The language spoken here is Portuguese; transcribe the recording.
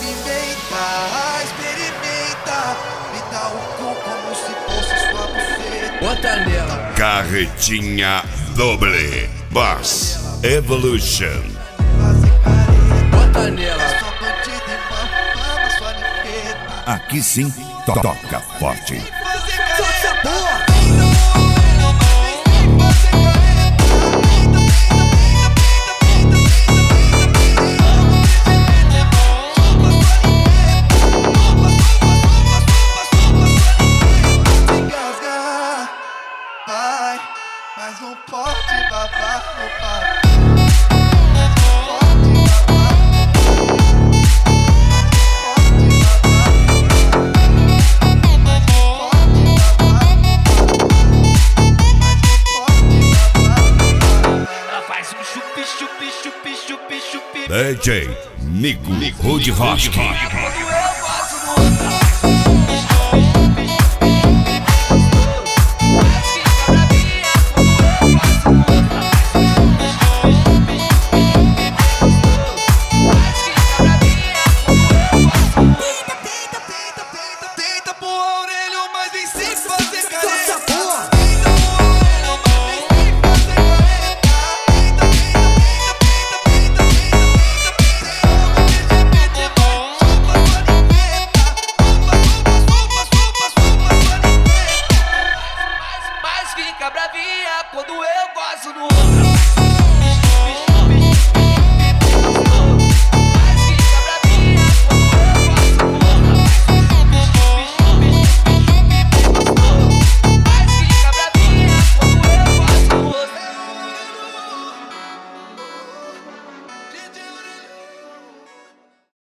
Experimenta, me dá o cu como se fosse sua buceta. Bota nela. Carretinha doble. Boss Evolution. Bota nela. Sua bandida e mama sua limpeta. Aqui sim, toca forte. Fazer careta. Vai, mas não pode babar no pai. Ela faz um chupi, chupi, chupi, chupi, chupi. DJ Nico Hood Rock. Tenta pro orelho, mas vem sem fazer careta. Mas fica bravinha quando eu gosto no outro.